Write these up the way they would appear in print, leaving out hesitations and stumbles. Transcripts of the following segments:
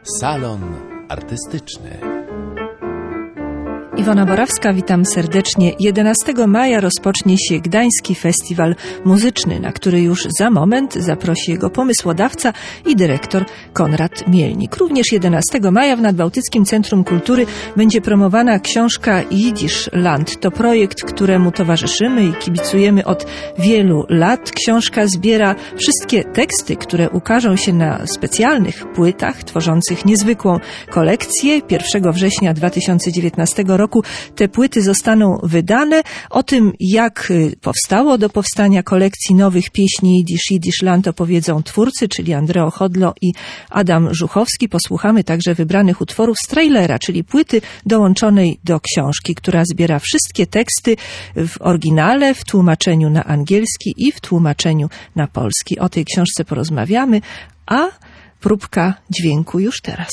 Salon artystyczny. Iwona Borawska, witam serdecznie. 11 maja rozpocznie się Gdański Festiwal Muzyczny, na który już za moment zaprosi jego pomysłodawca i dyrektor Konrad Mielnik. Również 11 maja w Nadbałtyckim Centrum Kultury będzie promowana książka Jidysz Land. To projekt, któremu towarzyszymy i kibicujemy od wielu lat. Książka zbiera wszystkie teksty, które ukażą się na specjalnych płytach tworzących niezwykłą kolekcję. 1 września 2019 roku te płyty zostaną wydane. O tym, jak powstało do powstania kolekcji nowych pieśni Jidysz Land opowiedzą twórcy, czyli Andreo Chodlo i Adam Żuchowski. Posłuchamy także wybranych utworów z trailera, czyli płyty dołączonej do książki, która zbiera wszystkie teksty w oryginale, w tłumaczeniu na angielski i w tłumaczeniu na polski. O tej książce porozmawiamy, a próbka dźwięku już teraz.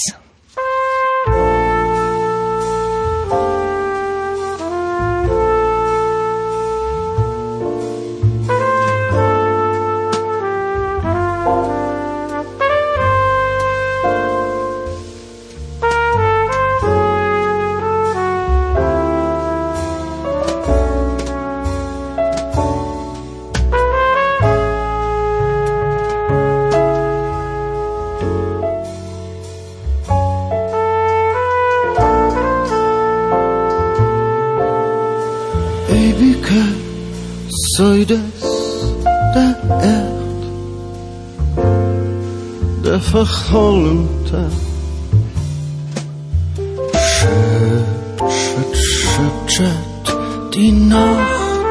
Zuides der Erd, der verhollente. Schütt, schütt, schütt, schütt die Nacht.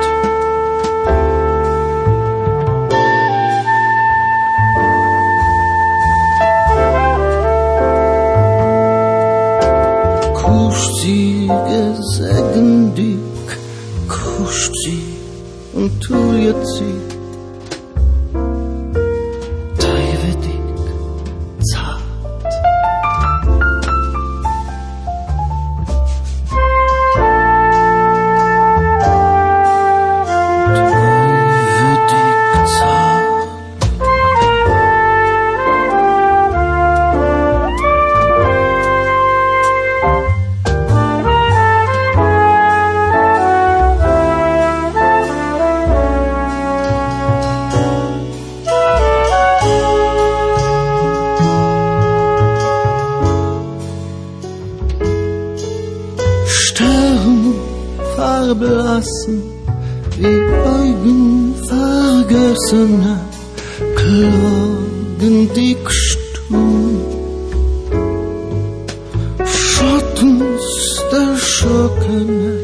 Kuscht sie gesägendig, kuscht sie und tu jetzt sie teiwedig zart. Teiwedig zart. Verblassen wie Augen vergessene, klagen dick stumm. Schottens der Schockene,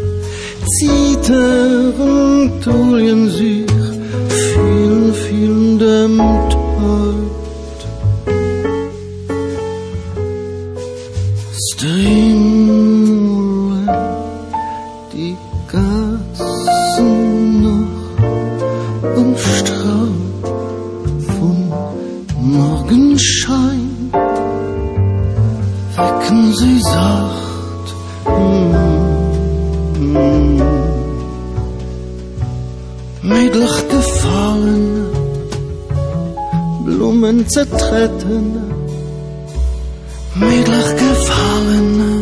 zittern, tulien sich, vielen, vielen dämmt heut. Die Gassen noch umstrahlt vom Morgenschein, wecken sie sacht. Mädlich gefallene, Blumen zertretene, mädlich gefallene,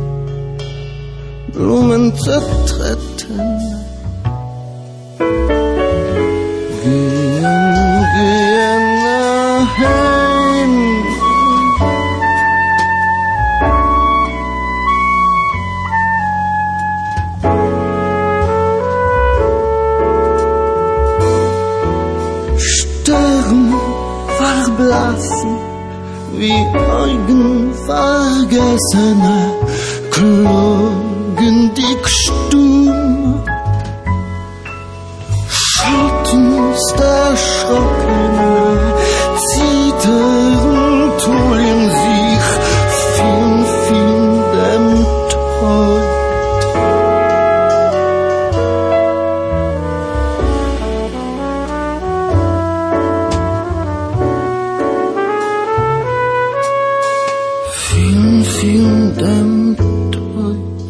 Blumen zertreten. Gehen, gehen heim. Stern verblassen wie Augen vergessene, klagendig stumm. Schottens der Schockene, zittern, tulien sich, vielen, vielen dämmt heut. Vielen, vielen dämmt heut.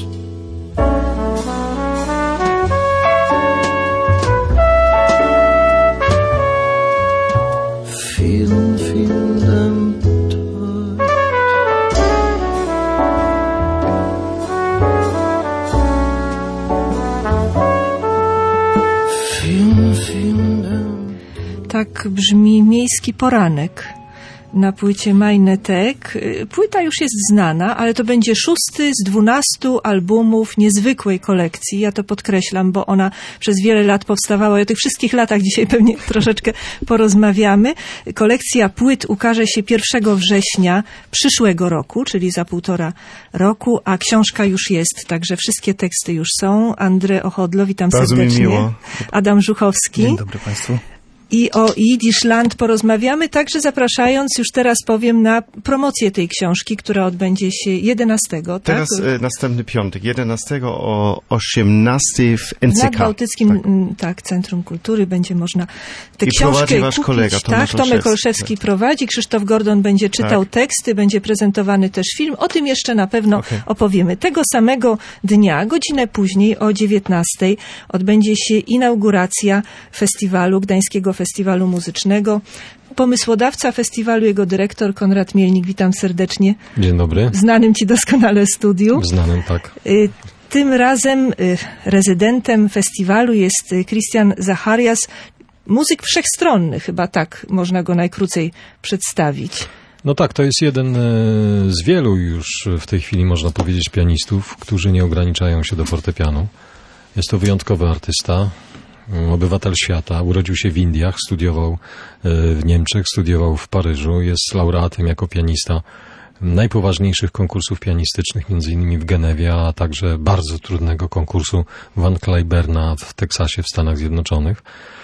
tak brzmi Miejski poranek na płycie Majnetek. Płyta już jest znana, ale to będzie 6 z 12 albumów niezwykłej kolekcji. Ja to podkreślam, bo ona przez wiele lat powstawała i o tych wszystkich latach dzisiaj pewnie troszeczkę porozmawiamy. Kolekcja płyt ukaże się 1 września przyszłego roku, czyli za 1,5 roku, a książka już jest, także wszystkie teksty już są. Andrzej Ochodlo, witam bardzo serdecznie. Mi miło. Adam Żuchowski. Dzień dobry Państwu. I o Jidyszland porozmawiamy, także zapraszając, już teraz powiem, na promocję tej książki, która odbędzie się 11, tak? Teraz następny piątek, 11 o 18 w NCK. W Nadbałtyckim tak, Centrum Kultury będzie można tę książkę wasz kupić. kolega, Tomek Olszewski prowadzi, Krzysztof Gordon będzie czytał teksty, będzie prezentowany też film. O tym jeszcze na pewno opowiemy. Tego samego dnia, godzinę później o 19 odbędzie się inauguracja festiwalu, Gdańskiego Festiwalu Muzycznego. Pomysłodawca festiwalu, jego dyrektor Konrad Mielnik. Witam serdecznie. Dzień dobry. W znanym ci doskonale studiu. W znanym, tak. Tym razem rezydentem festiwalu jest Christian Zacharias. Muzyk wszechstronny, chyba tak można go najkrócej przedstawić. No tak, to jest jeden z wielu już w tej chwili, można powiedzieć, pianistów, którzy nie ograniczają się do fortepianu. Jest to wyjątkowy artysta. Obywatel świata, urodził się w Indiach, studiował w Niemczech, studiował w Paryżu, jest laureatem jako pianista najpoważniejszych konkursów pianistycznych, między innymi w Genewie, a także bardzo trudnego konkursu Van Cliburna w Teksasie w Stanach Zjednoczonych.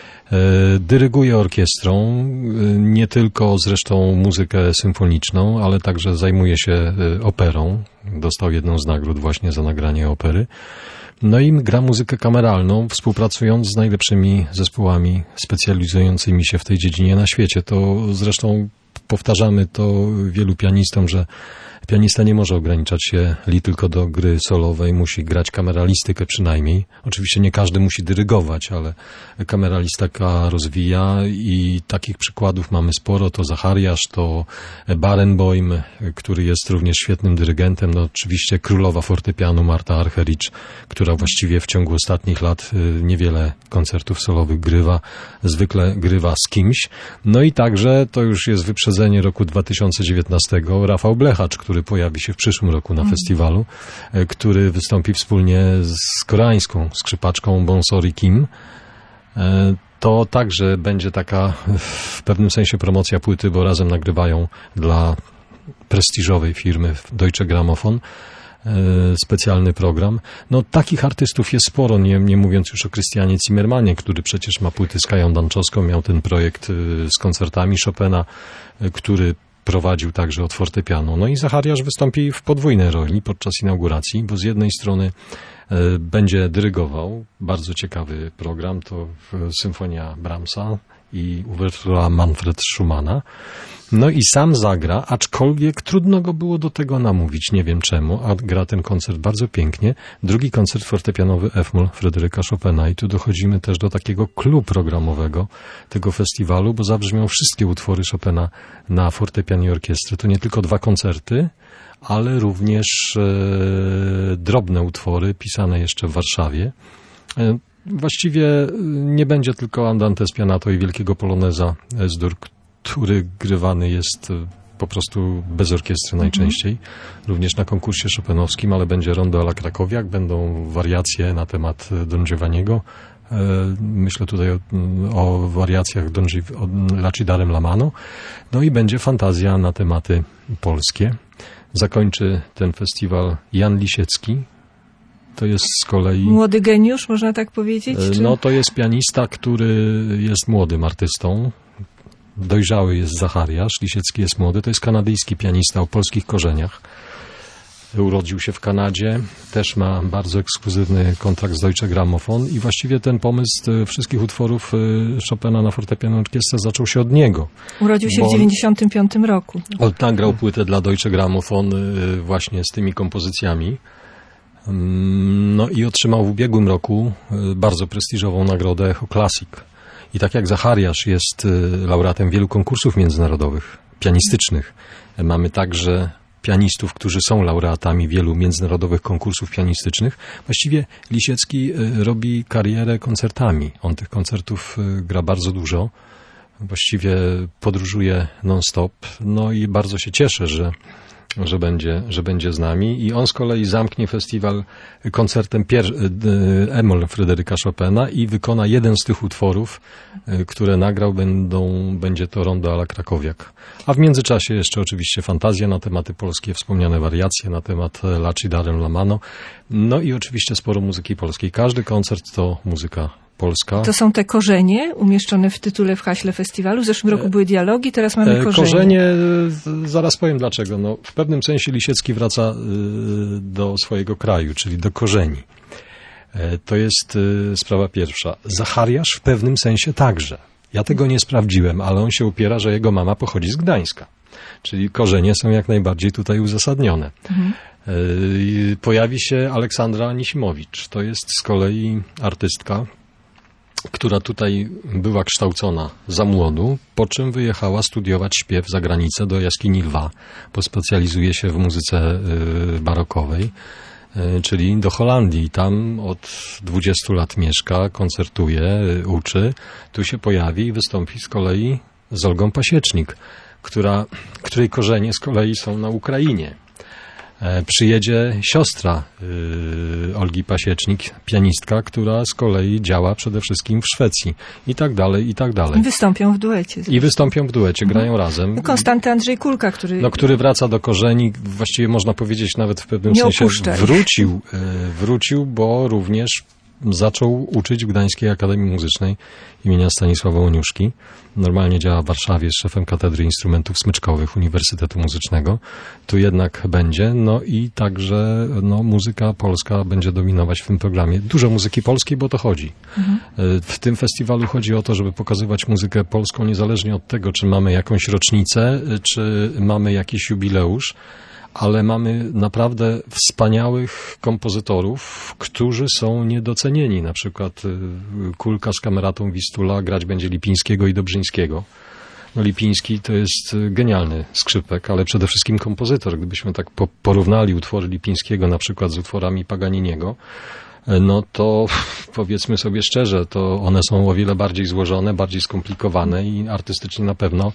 Dyryguje orkiestrą, nie tylko zresztą muzykę symfoniczną, ale także zajmuje się operą. Dostał jedną z nagród właśnie za nagranie opery. No i gra muzykę kameralną, współpracując z najlepszymi zespołami specjalizującymi się w tej dziedzinie na świecie. To zresztą powtarzamy to wielu pianistom, że pianista nie może ograniczać się tylko do gry solowej, musi grać kameralistykę przynajmniej. Oczywiście nie każdy musi dyrygować, ale kameralistyka rozwija i takich przykładów mamy sporo. To Zachariasz, to Barenboim, który jest również świetnym dyrygentem. No oczywiście królowa fortepianu Marta Argerich, która właściwie w ciągu ostatnich lat niewiele koncertów solowych grywa, zwykle grywa z kimś. No i także, to już jest wyprzedzenie roku 2019, Rafał Blechacz, który pojawi się w przyszłym roku na festiwalu, który wystąpi wspólnie z koreańską skrzypaczką Bonsori Kim. To także będzie taka w pewnym sensie promocja płyty, bo razem nagrywają dla prestiżowej firmy Deutsche Grammophon specjalny program. No takich artystów jest sporo, nie mówiąc już o Christianie Zimmermanie, który przecież ma płyty z Kają Danczowską, miał ten projekt z koncertami Chopina, który prowadził także od fortepianu. No i Zachariasz wystąpi w podwójnej roli podczas inauguracji, bo z jednej strony będzie dyrygował, bardzo ciekawy program, to symfonia Brahmsa i uwertura Manfred Schumana. No i sam zagra, aczkolwiek trudno go było do tego namówić, nie wiem czemu, a gra ten koncert bardzo pięknie. Drugi koncert fortepianowy F-moll Fryderyka Chopina i tu dochodzimy też do takiego clou programowego tego festiwalu, bo zabrzmią wszystkie utwory Chopina na fortepian i orkiestrę. To nie tylko 2 koncerty, ale również drobne utwory pisane jeszcze w Warszawie. Właściwie nie będzie tylko Andante Spianato i Wielkiego Poloneza S-dur, który grywany jest po prostu bez orkiestry najczęściej, również na konkursie chopinowskim, ale będzie Rondo alla Krakowiak, będą wariacje na temat Don Giovanniego. Myślę tutaj o wariacjach Lacidarem Lamano. No i będzie fantazja na tematy polskie. Zakończy ten festiwal Jan Lisiecki. To jest z kolei... Młody geniusz, można tak powiedzieć? Czy... No to jest pianista, który jest młodym artystą. Dojrzały jest Zachariasz, Lisiecki jest młody. To jest kanadyjski pianista o polskich korzeniach. Urodził się w Kanadzie, też ma bardzo ekskluzywny kontrakt z Deutsche Grammophon i właściwie ten pomysł wszystkich utworów Chopina na fortepian i orkiestrę zaczął się od niego. Urodził się w 1995 roku. On nagrał płytę dla Deutsche Grammophon właśnie z tymi kompozycjami. No i otrzymał w ubiegłym roku bardzo prestiżową nagrodę Echo Classic. I tak jak Zachariasz jest laureatem wielu konkursów międzynarodowych, pianistycznych, mamy także pianistów, którzy są laureatami wielu międzynarodowych konkursów pianistycznych. Właściwie Lisiecki robi karierę koncertami. On tych koncertów gra bardzo dużo. właściwie podróżuje non-stop. No i bardzo się cieszę, że będzie z nami. I on z kolei zamknie festiwal koncertem Emol Fryderyka Chopina i wykona jeden z tych utworów, które nagrał. Będzie to Rondo à la Krakowiak. A w międzyczasie jeszcze oczywiście fantazja na tematy polskie, wspomniane wariacje na temat La ci darem la mano. No i oczywiście sporo muzyki polskiej. Każdy koncert to muzyka polska. To są te korzenie umieszczone w tytule, w haśle festiwalu. W zeszłym roku były dialogi, teraz mamy korzenie. Korzenie, zaraz powiem dlaczego. No, w pewnym sensie Lisiecki wraca do swojego kraju, czyli do korzeni. To jest sprawa pierwsza. Zachariasz w pewnym sensie także. Ja tego nie sprawdziłem, ale on się upiera, że jego mama pochodzi z Gdańska. Czyli korzenie są jak najbardziej tutaj uzasadnione. Pojawi się Aleksandra Anisimowicz. To jest z kolei artystka, która tutaj była kształcona za młodu, po czym wyjechała studiować śpiew za granicę do jaskini Lwa, bo specjalizuje się w muzyce barokowej, czyli do Holandii. Tam od 20 lat mieszka, koncertuje, uczy. Tu się pojawi i wystąpi z kolei z Olgą Pasiecznik, której korzenie z kolei są na Ukrainie. Przyjedzie siostra Olgi Pasiecznik, pianistka, która z kolei działa przede wszystkim w Szwecji. I tak dalej, i tak dalej. I wystąpią w duecie. I wystąpią w duecie, grają razem. Konstanty Andrzej Kulka, który wraca do korzeni, właściwie można powiedzieć nawet w pewnym sensie wrócił, bo również zaczął uczyć w Gdańskiej Akademii Muzycznej imienia Stanisława Łoniuszki. Normalnie działa w Warszawie, jest szefem Katedry Instrumentów Smyczkowych Uniwersytetu Muzycznego. Tu jednak będzie, no i także muzyka polska będzie dominować w tym programie. Dużo muzyki polskiej, bo to chodzi. W tym festiwalu chodzi o to, żeby pokazywać muzykę polską niezależnie od tego, czy mamy jakąś rocznicę, czy mamy jakiś jubileusz, ale mamy naprawdę wspaniałych kompozytorów, którzy są niedocenieni. Na przykład Kulka z Kameratą Wistula grać będzie Lipińskiego i Dobrzyńskiego. No, Lipiński to jest genialny skrzypek, ale przede wszystkim kompozytor. Gdybyśmy tak porównali utwory Lipińskiego na przykład z utworami Paganiniego, no to powiedzmy sobie szczerze, to one są o wiele bardziej złożone, bardziej skomplikowane i artystycznie na pewno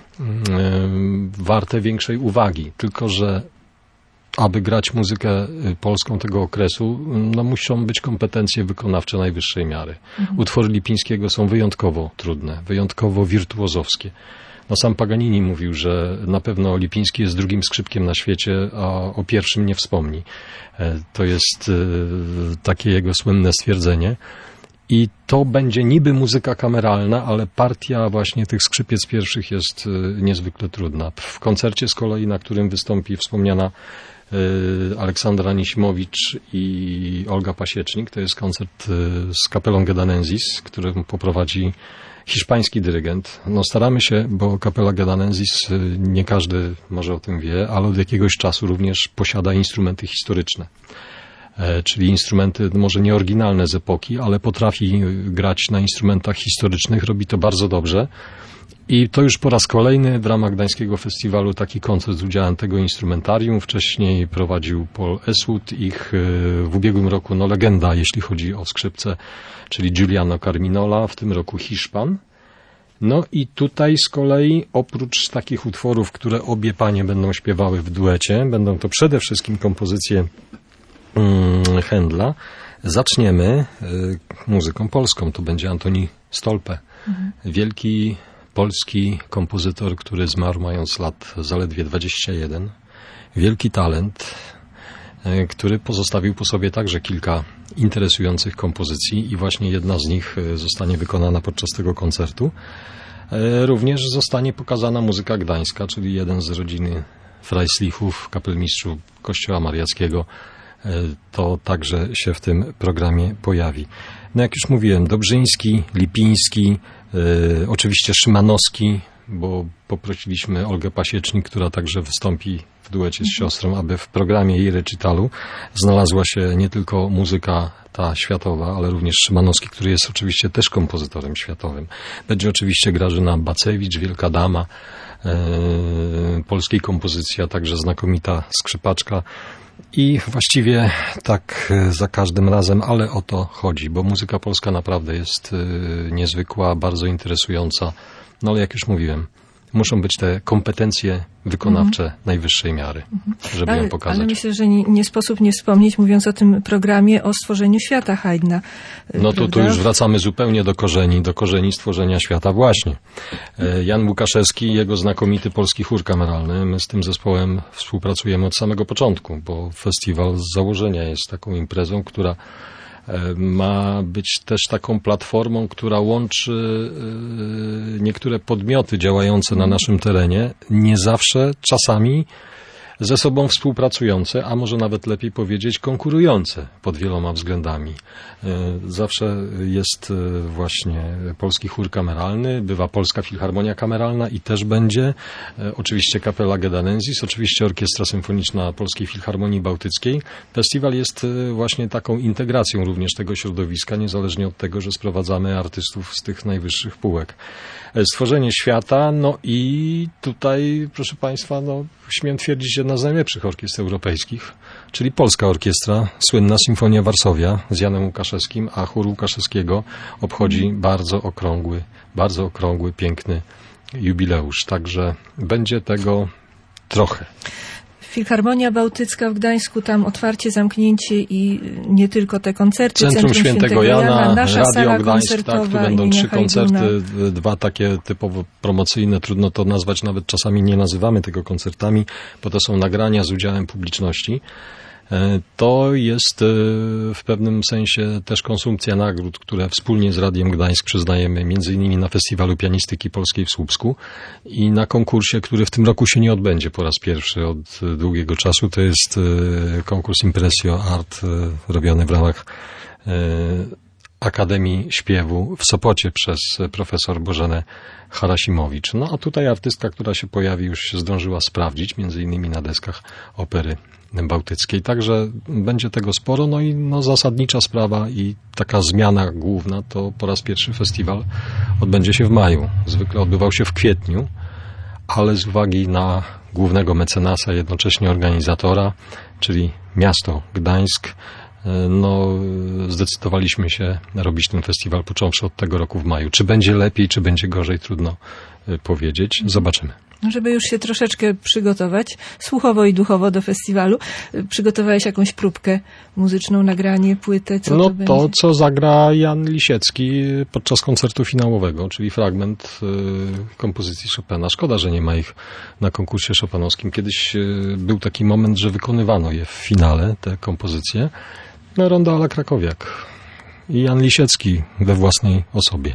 warte większej uwagi. Tylko że aby grać muzykę polską tego okresu, muszą być kompetencje wykonawcze najwyższej miary. Utwory Lipińskiego są wyjątkowo trudne, wyjątkowo wirtuozowskie. Sam Paganini mówił, że na pewno Lipiński jest drugim skrzypkiem na świecie, a o pierwszym nie wspomni. To jest takie jego słynne stwierdzenie. I to będzie niby muzyka kameralna, ale partia właśnie tych skrzypiec pierwszych jest niezwykle trudna. W koncercie z kolei, na którym wystąpi wspomniana Aleksandra Anisimowicz i Olga Pasiecznik, to jest koncert z kapelą Gedanensis, który poprowadzi hiszpański dyrygent. Staramy się, bo kapela Gedanensis, nie każdy może o tym wie, ale od jakiegoś czasu również posiada instrumenty historyczne. Czyli instrumenty może nie oryginalne z epoki, ale potrafi grać na instrumentach historycznych, robi to bardzo dobrze. I to już po raz kolejny w ramach Gdańskiego Festiwalu taki koncert z udziałem tego instrumentarium. Wcześniej prowadził Paul Eastwood, w ubiegłym roku legenda, jeśli chodzi o skrzypce, czyli Giuliano Carminola, w tym roku Hiszpan. I tutaj z kolei oprócz takich utworów, które obie panie będą śpiewały w duecie, będą to przede wszystkim kompozycje Händla. Zaczniemy muzyką polską. To będzie Antoni Stolpe. Wielki polski kompozytor, który zmarł mając lat zaledwie 21. Wielki talent, który pozostawił po sobie także kilka interesujących kompozycji i właśnie jedna z nich zostanie wykonana podczas tego koncertu. Również zostanie pokazana muzyka gdańska, czyli jeden z rodziny Freislichów, kapelmistrzów Kościoła Mariackiego. To także się w tym programie pojawi. Jak już mówiłem, Dobrzyński, Lipiński, oczywiście Szymanowski, bo poprosiliśmy Olgę Pasiecznik, która także wystąpi w duecie z siostrą, aby w programie jej recitalu znalazła się nie tylko muzyka ta światowa, ale również Szymanowski, który jest oczywiście też kompozytorem światowym. Będzie oczywiście Grażyna Bacewicz, wielka dama polskiej kompozycji, a także znakomita skrzypaczka. I właściwie tak za każdym razem, ale o to chodzi, bo muzyka polska naprawdę jest niezwykła, bardzo interesująca. No ale jak już mówiłem, muszą być te kompetencje wykonawcze najwyższej miary, żeby ją pokazać. Ale myślę, że nie sposób nie wspomnieć, mówiąc o tym programie, o stworzeniu świata Haydna. No to tu już wracamy zupełnie do korzeni stworzenia świata właśnie. Jan Łukaszewski i jego znakomity polski chór kameralny. My z tym zespołem współpracujemy od samego początku, bo festiwal z założenia jest taką imprezą, która ma być też taką platformą, która łączy niektóre podmioty działające na naszym terenie, nie zawsze, czasami ze sobą współpracujące, a może nawet lepiej powiedzieć konkurujące pod wieloma względami. Zawsze jest właśnie Polski Chór Kameralny, bywa Polska Filharmonia Kameralna i też będzie, oczywiście Kapela Gedanensis, oczywiście Orkiestra Symfoniczna Polskiej Filharmonii Bałtyckiej. Festiwal jest właśnie taką integracją również tego środowiska, niezależnie od tego, że sprowadzamy artystów z tych najwyższych półek. Stworzenie świata, no i tutaj, proszę Państwa, no śmiem twierdzić, jedna z najlepszych orkiestr europejskich, czyli Polska Orkiestra, słynna Symfonia Warszawia z Janem Łukaszewskim, a chór Łukaszewskiego obchodzi bardzo okrągły, piękny jubileusz. Także będzie tego trochę. Filharmonia Bałtycka w Gdańsku, tam otwarcie, zamknięcie i nie tylko te koncerty. Centrum Świętego Jana, nasza Radio sala Gdańsk, tak, tu będą 3 Hayduna. koncerty, 2 takie typowo promocyjne, trudno to nazwać, nawet czasami nie nazywamy tego koncertami, bo to są nagrania z udziałem publiczności. To jest w pewnym sensie też konsumpcja nagród, które wspólnie z Radiem Gdańsk przyznajemy m.in. na Festiwalu Pianistyki Polskiej w Słupsku i na konkursie, który w tym roku się nie odbędzie po raz pierwszy od długiego czasu. To jest konkurs Impresio Art robiony w ramach Akademii Śpiewu w Sopocie przez profesor Bożenę Harasimowicz. No a tutaj artystka, która się pojawi, już się zdążyła sprawdzić, między innymi na deskach Opery Bałtyckiej. Także będzie tego sporo, no i zasadnicza sprawa i taka zmiana główna to po raz pierwszy festiwal odbędzie się w maju. Zwykle odbywał się w kwietniu, ale z uwagi na głównego mecenasa, jednocześnie organizatora, czyli miasto Gdańsk, zdecydowaliśmy się robić ten festiwal począwszy od tego roku w maju. Czy będzie lepiej, czy będzie gorzej, trudno powiedzieć. Zobaczymy. Żeby już się troszeczkę przygotować, słuchowo i duchowo do festiwalu, przygotowałeś jakąś próbkę muzyczną, nagranie, płytę? To, co zagra Jan Lisiecki podczas koncertu finałowego, czyli fragment kompozycji Chopina. Szkoda, że nie ma ich na konkursie chopinowskim. Kiedyś był taki moment, że wykonywano je w finale, te kompozycje. Ronda Ala Krakowiak i Jan Lisiecki we własnej osobie.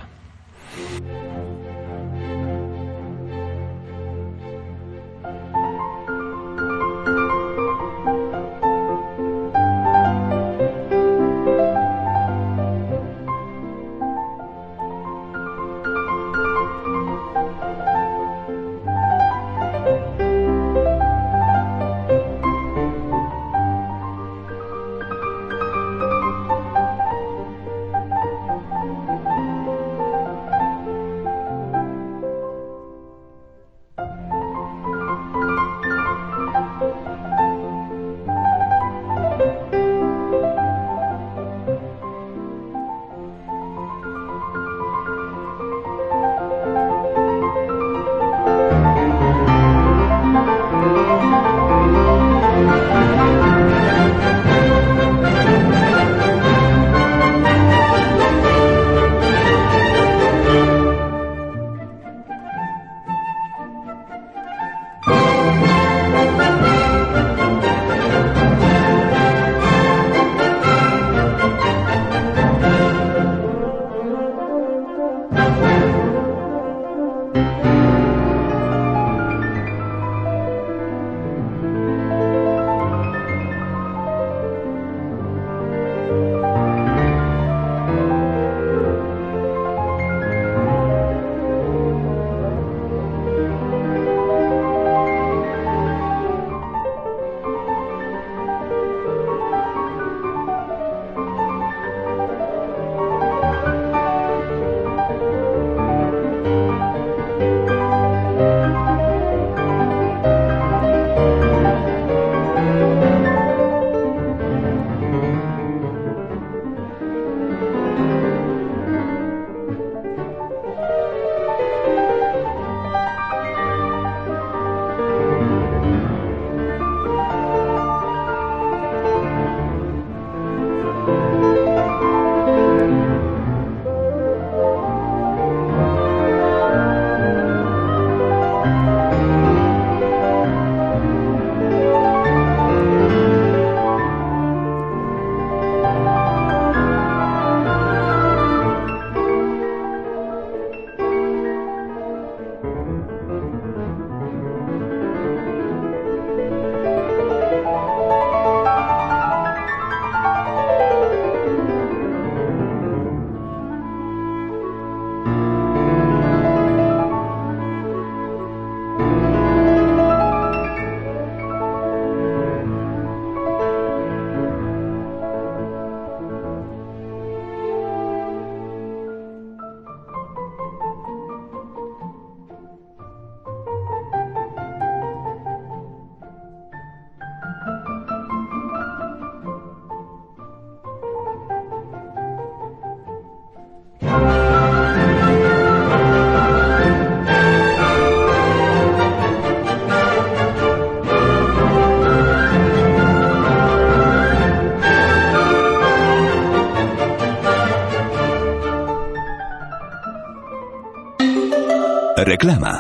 Reklama.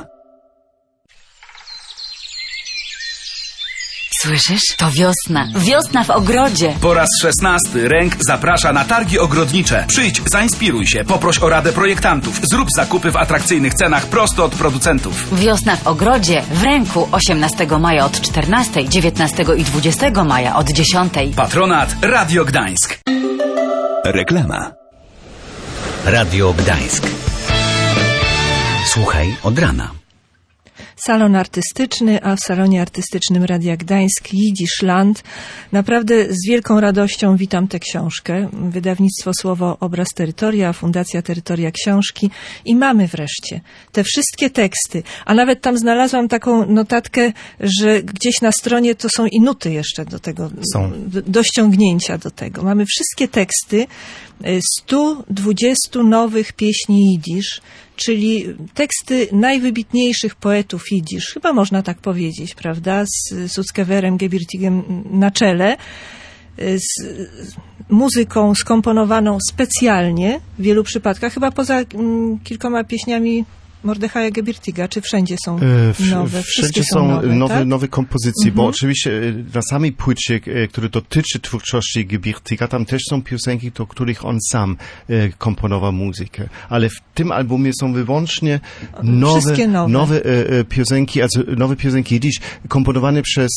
Słyszysz? To wiosna. Wiosna w ogrodzie. Po raz 16 Ręk zaprasza na targi ogrodnicze. Przyjdź, zainspiruj się, poproś o radę projektantów. Zrób zakupy w atrakcyjnych cenach prosto od producentów. Wiosna w ogrodzie w Ręku 18 maja od 14, 19 i 20 maja od 10. Patronat Radio Gdańsk. Reklama. Radio Gdańsk. Słuchaj od rana. Salon artystyczny, a w salonie artystycznym Radia Gdańsk Jidyszland. Naprawdę z wielką radością witam tę książkę. Wydawnictwo Słowo Obraz Terytoria, Fundacja Terytoria Książki i mamy wreszcie te wszystkie teksty. A nawet tam znalazłam taką notatkę, że gdzieś na stronie to są i nuty jeszcze do tego, do ściągnięcia do tego. Mamy wszystkie teksty 120 nowych pieśni jidysz, czyli teksty najwybitniejszych poetów jidysz. Chyba można tak powiedzieć, prawda? Z Suckewerem Gebirtigiem na czele. Z muzyką skomponowaną specjalnie w wielu przypadkach. Chyba poza kilkoma pieśniami Mordechaja Gebirtiga, czy wszędzie są nowe? Wszędzie są nowe kompozycje, bo oczywiście na samej płycie, która dotyczy twórczości Gebirtiga, tam też są piosenki, do których on sam komponował muzykę. Ale w tym albumie są wyłącznie nowe piosenki, also nowe piosenki jidysz komponowane przez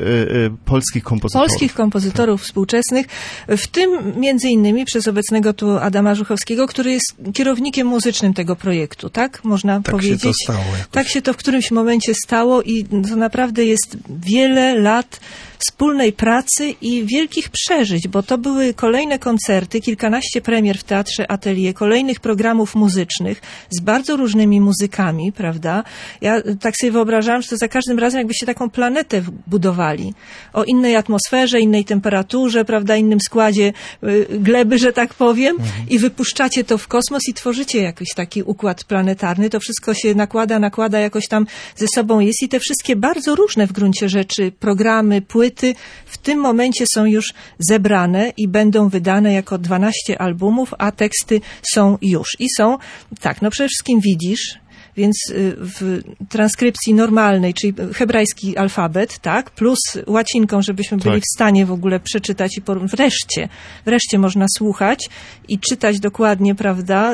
polskich kompozytorów. Polskich kompozytorów współczesnych, w tym między innymi przez obecnego tu Adama Żuchowskiego, który jest kierownikiem muzycznym tego projektu, tak? Można powiedzieć. Się to stało jakoś. Tak się to w którymś momencie stało i to naprawdę jest wiele lat wspólnej pracy i wielkich przeżyć, bo to były kolejne koncerty, kilkanaście premier w Teatrze Atelier, kolejnych programów muzycznych z bardzo różnymi muzykami, prawda? Ja tak sobie wyobrażałam, że to za każdym razem jakbyście taką planetę budowali. O innej atmosferze, innej temperaturze, prawda, innym składzie gleby, że tak powiem, i wypuszczacie to w kosmos i tworzycie jakiś taki układ planetarny. To wszystko się nakłada, jakoś tam ze sobą jest i te wszystkie bardzo różne w gruncie rzeczy programy, płyty w tym momencie są już zebrane i będą wydane jako 12 albumów, a teksty są już. I są, tak, no przede wszystkim jidysz, więc w transkrypcji normalnej, czyli hebrajski alfabet, tak, plus łacinką, żebyśmy byli w stanie w ogóle przeczytać i wreszcie można słuchać i czytać dokładnie, prawda,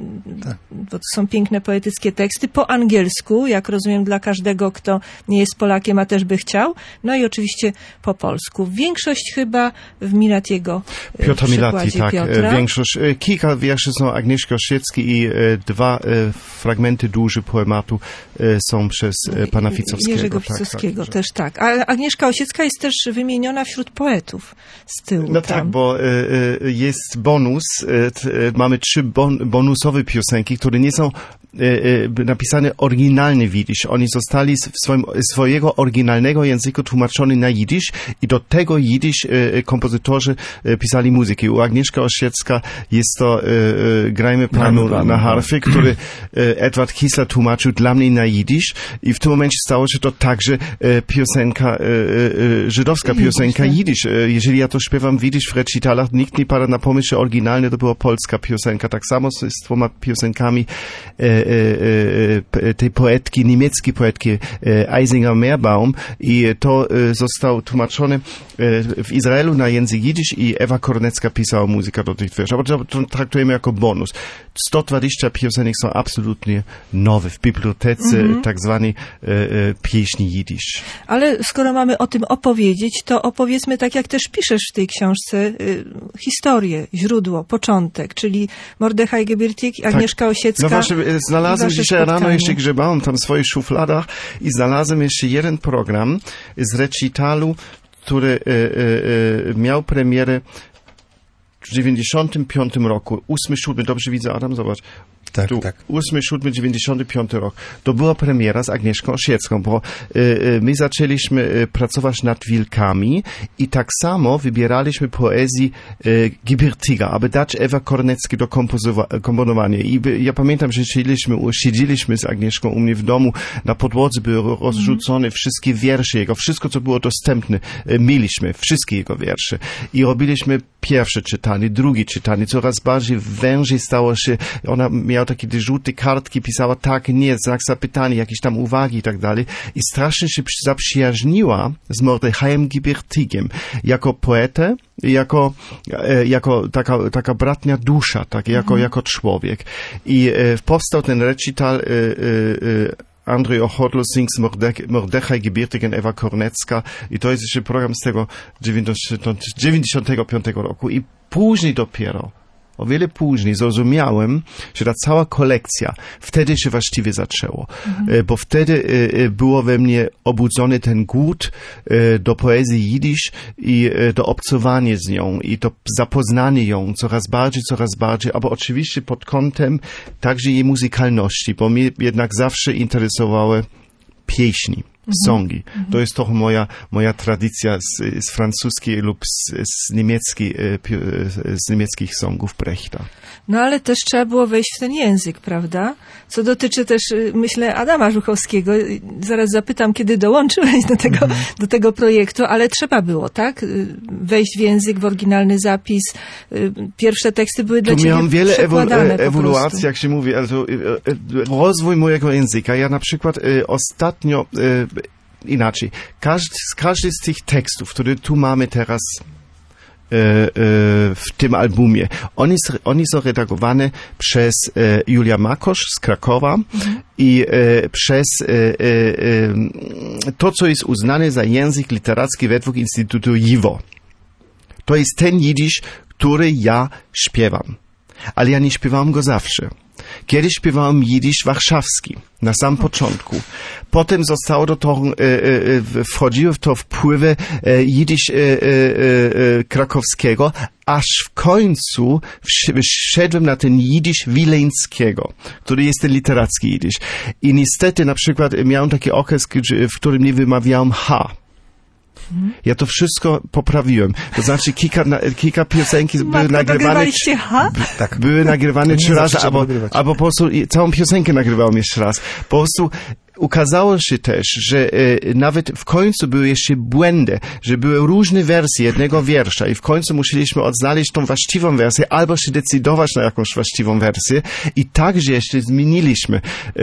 bo to są piękne poetyckie teksty, po angielsku, jak rozumiem, dla każdego, kto nie jest Polakiem, a też by chciał, no i oczywiście po polsku. Większość chyba w Milatiego Piotr Milati, tak. Piotra. Większość, kilka wierszy są Agnieszki Osieckiej i dwa fragmenty duży poematu są przez pana Ficowskiego. Jerzego Ficowskiego też tak. A Agnieszka Osiecka jest też wymieniona wśród poetów z tyłu. No tam. Tak, bo jest bonus. Mamy 3 bonusowe piosenki, które nie są napisane oryginalnie w jidysz. Oni zostali w swojego oryginalnego języka tłumaczone na jidysz i do tego jidysz kompozytorzy pisali muzykę. U Agnieszka Osiecka jest to Grajmy Panu na harfie, który Edward Kisler tłumaczył dla mnie na jidysz i w tym momencie stało się to także piosenka, żydowska piosenka jidysz. Jeżeli ja to śpiewam w jidysz w recitalach, nikt nie pada na pomysł, że oryginalnie to była polska piosenka. Tak samo z 2 piosenkami tej poetki, niemieckiej poetki Eisinger Meerbaum i to zostało tłumaczone w Izraelu na język jidysz i Ewa Kornecka pisała muzykę do tych wierszy. Ale to traktujemy jako bonus. 120 piosenek są absolutnie nowe w bibliotece tak zwanej pieśni jidysz. Ale skoro mamy o tym opowiedzieć, to opowiedzmy tak, jak też piszesz w tej książce, historię, źródło, początek, czyli Mordechaj Gebirtig, Agnieszka Osiecka. No właśnie, znalazłem dzisiaj rano, jeszcze grzebałem tam w swoich szufladach i znalazłem jeszcze jeden program z recitalu, który miał premierę w 95 roku, 8-7, dobrze widzę, Adam, zobacz. Tak, tu, tak. 8, 7, 95 rok. To była premiera z Agnieszką Osiecką, bo my zaczęliśmy pracować nad wilkami i tak samo wybieraliśmy poezji Gebirtiga, aby dać Ewa Korneckiej do komponowania. I ja pamiętam, że siedzieliśmy z Agnieszką u mnie w domu, na podłodze były rozrzucone wszystkie wiersze jego, wszystko, co było dostępne, mieliśmy, wszystkie jego wiersze. I robiliśmy pierwsze czytanie, drugie czytanie, coraz bardziej wężej stało się, ona miała takie żółte kartki, pisała tak, nie, znak zapytania, jakieś tam uwagi i tak dalej. I strasznie się zaprzyjaźniła z Mordechajem Gibiertigiem jako poetę, jako taka bratnia dusza, tak, jako człowiek. I powstał ten recital Andrzej Ochotlo sings Mordechaj Gibiertig i Ewa Kornecka i to jest jeszcze program z tego 95 roku i później dopiero, o wiele później zrozumiałem, że ta cała kolekcja wtedy się właściwie zaczęło, bo wtedy było we mnie obudzony ten głód do poezji jidysz i do obcowania z nią i to zapoznanie ją coraz bardziej, ale oczywiście pod kątem także jej muzykalności, bo mnie jednak zawsze interesowały pieśni. Songi. To jest trochę moja tradycja z francuskiej lub z niemieckich songów Brechta. No ale też trzeba było wejść w ten język, prawda? Co dotyczy też, myślę, Adama Żuchowskiego. Zaraz zapytam, kiedy dołączyłeś do tego projektu, ale trzeba było, tak? Wejść w język, w oryginalny zapis. Pierwsze teksty były dla ciebie miałem wiele ewoluacji, jak się mówi, also rozwój mojego języka. Ja na przykład ostatnio inaczej. Każdy z tych tekstów, które tu mamy teraz w tym albumie, oni są redagowane przez Julia Makosz z Krakowa i przez to, co jest uznane za język literacki według Instytutu JIWO. To jest ten jidysz, który ja śpiewam. Ale ja nie śpiewałem go zawsze. Kiedyś śpiewałem jidysz warszawski, na sam początku. Potem zostało do toho, wchodziły w to wpływy jidysz krakowskiego, aż w końcu wszedłem na ten jidysz wileńskiego, który jest ten literacki jidysz. I niestety na przykład miałem taki okres, w którym nie wymawiałem H. Ja to wszystko poprawiłem. To znaczy kilka piosenki były nagrywane. Były nagrywane 3 razy, albo po prostu całą piosenkę nagrywałem jeszcze raz. Po prostu ukazało się też, że nawet w końcu były jeszcze błędy, że były różne wersje jednego wiersza i w końcu musieliśmy odnaleźć tą właściwą wersję albo się decydować na jakąś właściwą wersję i także jeszcze zmieniliśmy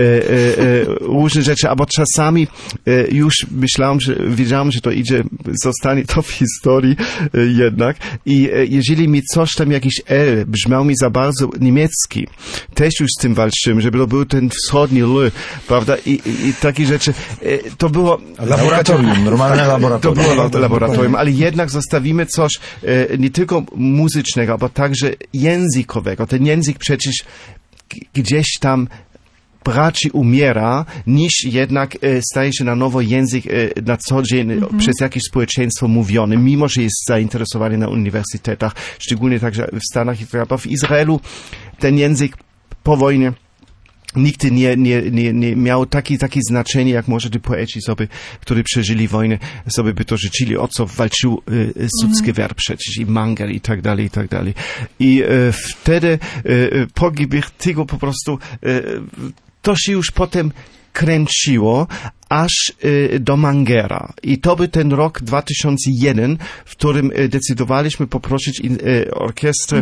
różne rzeczy, albo czasami już wiedziałem, że to zostanie to w historii jednak i jeżeli mi coś tam, jakiś L brzmiał mi za bardzo niemiecki, też już z tym walczyłem, żeby był ten wschodni L, prawda, i takie rzeczy. To było laboratorium, normalne laboratorium. To było laboratorium, ale jednak zostawimy coś nie tylko muzycznego, ale także językowego. Ten język przecież gdzieś tam bardziej umiera, niż jednak staje się na nowo język na co dzień przez jakieś społeczeństwo mówiony, mimo że jest zainteresowany na uniwersytetach, szczególnie także w Stanach i w Izraelu. Ten język po wojnie nigdy nie miał takie znaczenie, jak może ci poeci sobie, którzy przeżyli wojnę, sobie by to życzyli, o co walczył Sutzkewer przecież i Manger i tak dalej, i tak dalej. I wtedy po Gibiertigu po prostu to się już potem kręciło aż do Mangera. I to był ten rok 2001, w którym decydowaliśmy poprosić orkiestrę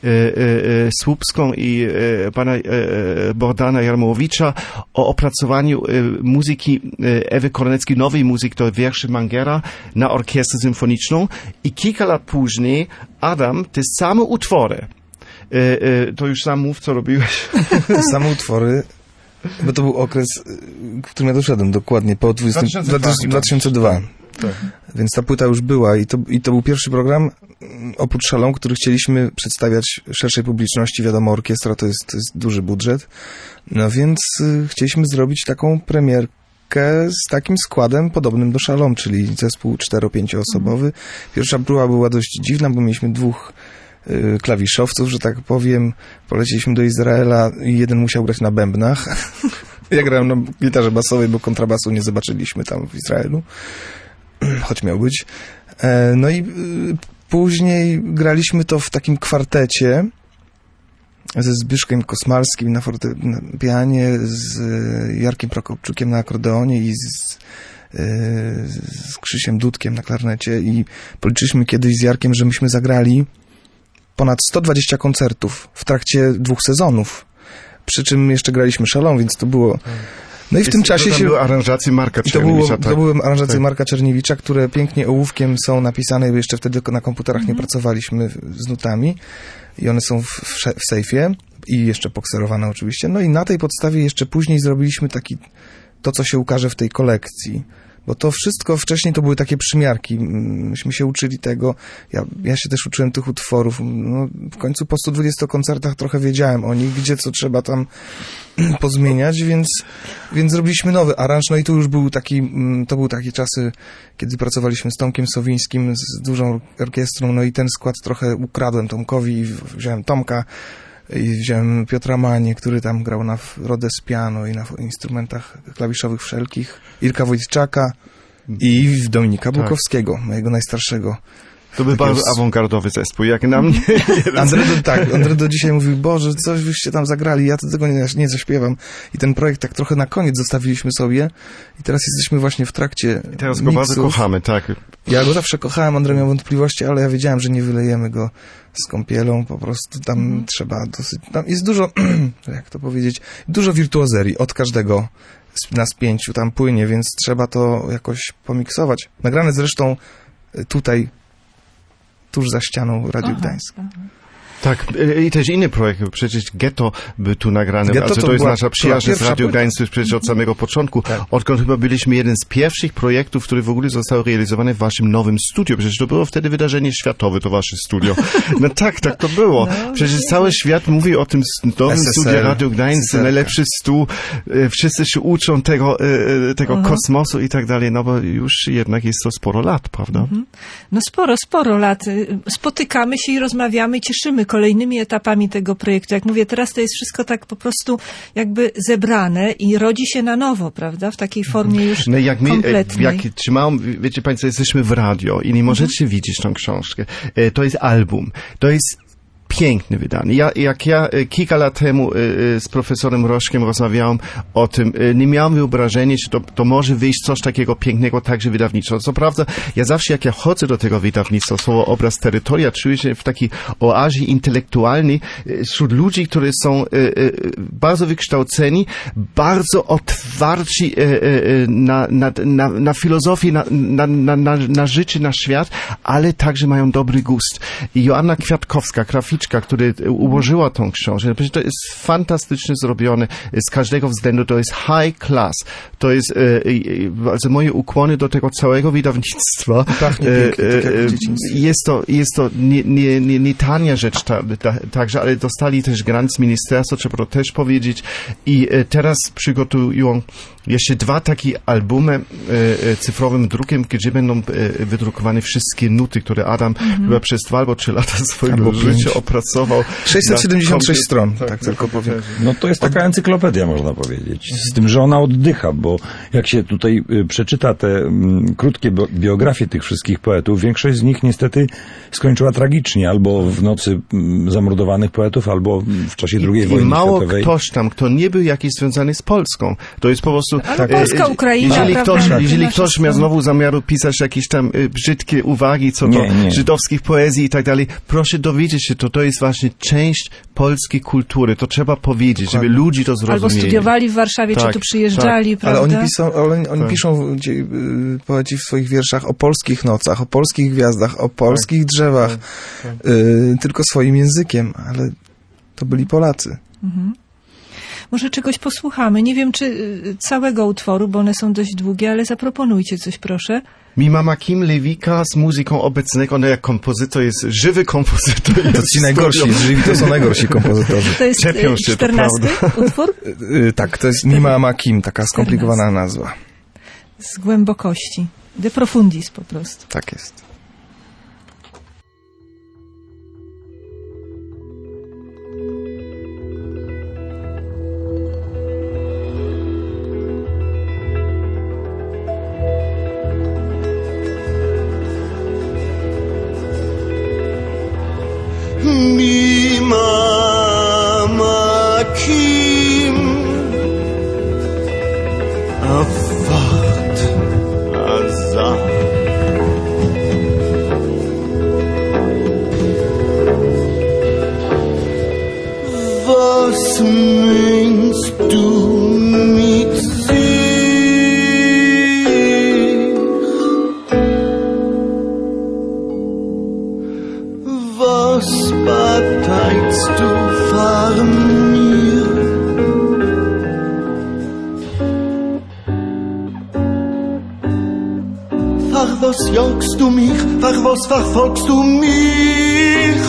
słupską i pana Bogdana Jarmołowicza o opracowaniu muzyki Ewy Korneckiej, nowej muzyki do wierszy Mangera na orkiestrę symfoniczną. I kilka lat później Adam te same utwory, to już sam mów, co robiłeś. Same utwory. Bo to był okres, w którym ja doszedłem dokładnie, po 2002. Tak. Więc ta płyta już była i to był pierwszy program, oprócz Szalom, który chcieliśmy przedstawiać szerszej publiczności. Wiadomo, orkiestra to jest duży budżet. No więc chcieliśmy zrobić taką premierkę z takim składem podobnym do Szalom, czyli zespół 4-5 osobowy. Pierwsza próba była dość dziwna, bo mieliśmy 2 klawiszowców, że tak powiem. Polecieliśmy do Izraela i jeden musiał grać na bębnach. Ja grałem na gitarze basowej, bo kontrabasu nie zobaczyliśmy tam w Izraelu. Choć miał być. No i później graliśmy to w takim kwartecie ze Zbyszkiem Kosmalskim na fortepianie, z Jarkiem Prokopczukiem na akordeonie i z Krzysiem Dudkiem na klarnecie i policzyliśmy kiedyś z Jarkiem, że myśmy zagrali ponad 120 koncertów w trakcie 2 sezonów. Przy czym jeszcze graliśmy Szalon, więc to było... No i w tym czasie się... były aranżacje Marka Czerniewicza. To były aranżacje Marka Czerniewicza, które pięknie ołówkiem są napisane, bo jeszcze wtedy na komputerach nie pracowaliśmy z nutami i one są w sejfie i jeszcze pokserowane oczywiście. No i na tej podstawie jeszcze później zrobiliśmy to, co się ukaże w tej kolekcji. Bo to wszystko wcześniej to były takie przymiarki. Myśmy się uczyli tego. Ja się też uczyłem tych utworów. No, w końcu po 120 koncertach trochę wiedziałem o nich, gdzie co trzeba tam pozmieniać, więc zrobiliśmy nowy aranż. No i to już to były takie czasy, kiedy pracowaliśmy z Tomkiem Sowińskim, z dużą orkiestrą, no i ten skład trochę ukradłem Tomkowi i wziąłem Tomka i wziąłem Piotra Manię, który tam grał na Rhodes piano i na instrumentach klawiszowych wszelkich, Irka Wojtczaka i Dominika Bukowskiego, mojego najstarszego. To był bardzo awangardowy zespół, jak na mnie. Andrzej do dzisiaj mówił, Boże, coś wyście tam zagrali, ja tego nie zaśpiewam. I ten projekt tak trochę na koniec zostawiliśmy sobie i teraz jesteśmy właśnie w trakcie I teraz go bardzo kochamy, tak. Ja go zawsze kochałem, Andrzej miał wątpliwości, ale ja wiedziałem, że nie wylejemy go z kąpielą, po prostu tam trzeba dosyć... Tam jest dużo, jak to powiedzieć, dużo wirtuozerii od każdego nas 5 tam płynie, więc trzeba to jakoś pomiksować. Nagrane zresztą tutaj tuż za ścianą Radiu Gdańsk. Tak, i też inny projekt, przecież Ghetto był tu nagrany, to jest nasza przyjaźń z Radio Gdańsk już przecież od samego początku, odkąd chyba byliśmy jeden z pierwszych projektów, które w ogóle zostały realizowane w waszym nowym studiu, przecież to było wtedy wydarzenie światowe, to wasze studio. No tak to było. Przecież cały świat mówi o tym nowym studiu Radio Gdańsk, najlepszy stół, wszyscy się uczą tego kosmosu i tak dalej, no bo już jednak jest to sporo lat, prawda? No sporo lat. Spotykamy się i rozmawiamy i cieszymy kolejnymi etapami tego projektu. Jak mówię, teraz to jest wszystko tak po prostu jakby zebrane i rodzi się na nowo, prawda? W takiej formie już kompletnej. Wiecie Państwo, jesteśmy w radio i nie możecie widzieć tą książkę. To jest album. To jest piękny wydany. Jak ja kilka lat temu z profesorem Rożkiem rozmawiałem o tym, nie miałem wyobrażenia, że to może wyjść coś takiego pięknego także wydawniczo. Co prawda, ja zawsze jak ja chodzę do tego wydawnictwa, słowo obraz terytoria, czuję się w takiej oazie intelektualnej wśród ludzi, którzy są bardzo wykształceni, bardzo otwarci na filozofię, na życie, na świat, ale także mają dobry gust. I Joanna Kwiatkowska, graficzka, która ułożyła tą książkę. To jest fantastycznie zrobione z każdego względu. To jest high class. To jest also moje ukłony do tego całego wydawnictwa. Jest to nie tania rzecz także, ale dostali też grant z ministerstwa, trzeba to też powiedzieć. I teraz przygotują jeszcze 2 takie albumy cyfrowym drukiem, gdzie będą wydrukowane wszystkie nuty, które Adam chyba przez 2 albo 3 lata swojego życia opracował. 676 stron, tak tylko powiem. No to jest taka encyklopedja, można powiedzieć. Z tym, że ona oddycha, bo jak się tutaj przeczyta te krótkie biografie tych wszystkich poetów, większość z nich niestety skończyła tragicznie, albo w nocy zamordowanych poetów, albo w czasie II wojny światowej. Mało ktoś tam, kto nie był jakiś związany z Polską. To jest po prostu... Ale Polska, Ukraina, jeżeli ktoś miał znowu zamiaru pisać jakieś tam brzydkie uwagi co do żydowskich poezji i tak dalej, proszę dowiedzieć się, to jest właśnie część polskiej kultury. To trzeba powiedzieć, żeby ludzi to zrozumieli. Albo studiowali w Warszawie, czy tu przyjeżdżali, prawda? Ale oni piszą poeci w swoich wierszach o polskich nocach, o polskich gwiazdach, o polskich drzewach, tylko swoim językiem, ale to byli Polacy. Może czegoś posłuchamy. Nie wiem, czy całego utworu, bo one są dość długie, ale zaproponujcie coś, proszę. Mi mama Kim Lewika z muzyką obecnego, no jak kompozytor jest żywy kompozytor. To ci najgorsi, żywi to są najgorsi kompozytorzy. To jest 14 utwór? Tak, to jest Mi mama Kim, taka skomplikowana nazwa. Z głębokości. De profundis po prostu. Tak jest. Mi mama Kim erwacht Azar willst du fahren mir? Was jagst du mich? Was verfolgst du mich?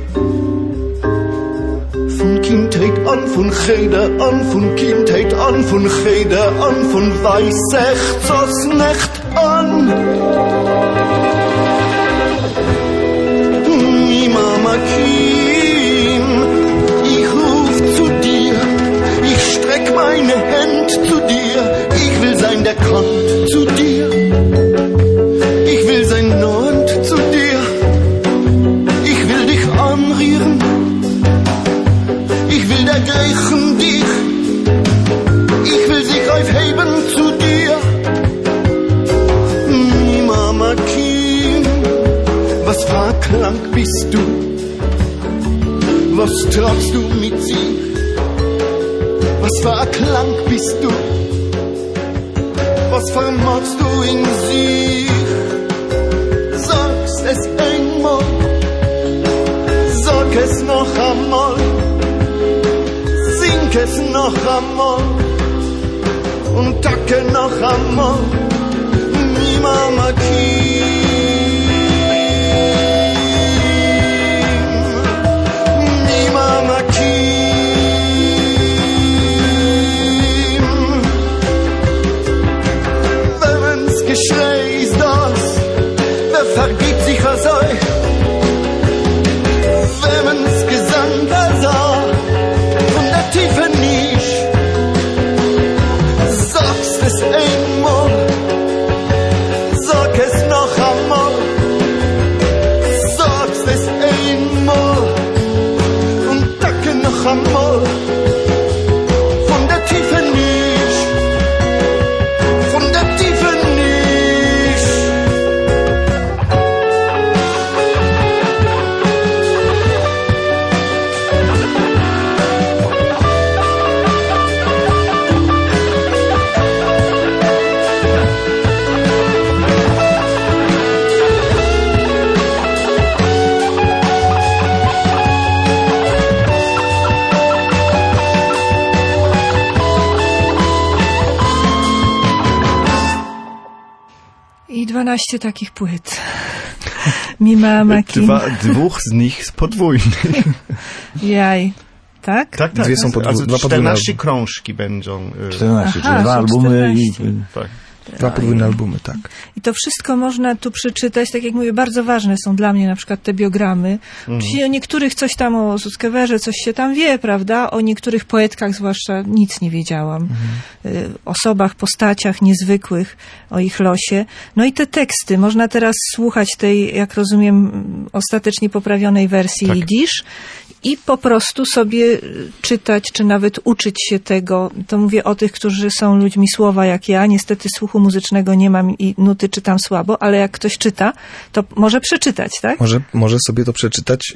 Von Kindheit an, von Cheder an, von Kindheit an, von Cheder an, von Weißechzers Nacht an. Mi Mama Kim, ich ruf zu dir, ich streck meine Hand zu dir, ich will sein, der kommt zu dir. Ich will sein Nord zu dir, ich will dich anrühren, ich will ergreifen dich, ich will sich aufheben zu dir. Mama Kim, was verkrank bist du, was tragst du mit sie, was verkrank bist du, was vermagst du in sie. Sag's es einmal, sag es noch einmal, sing es noch einmal und danke noch einmal, mi Mama Kim, mi Mama Kim. Wenn's Geschrei ist das, vergib sich als euch, wenn's Gesang sah, von der Tiefe nicht. Sag's es einmal, sag es noch einmal, sag's es einmal und danke noch einmal, von der Tiefe nicht, von der Tiefe nicht. I 12 takich płyt. Mi Mama Kim. Dwóch z nich podwójnych. Jaj. Tak? Tak. Dwie są also 14 krążki będą. 14, czyli 2 albumy 14. i... Tak. Dwa podwójne albumy, tak. I to wszystko można tu przeczytać, tak jak mówię, bardzo ważne są dla mnie na przykład te biogramy. Czyli o niektórych coś tam, o Suskewerze coś się tam wie, prawda? O niektórych poetkach zwłaszcza nic nie wiedziałam. Osobach, postaciach niezwykłych, o ich losie. No i te teksty. Można teraz słuchać tej, jak rozumiem, ostatecznie poprawionej wersji jidysz i po prostu sobie czytać, czy nawet uczyć się tego. To mówię o tych, którzy są ludźmi słowa jak ja. Niestety słuchu muzycznego nie mam i nuty czytam słabo, ale jak ktoś czyta, to może przeczytać, tak? Może sobie to przeczytać.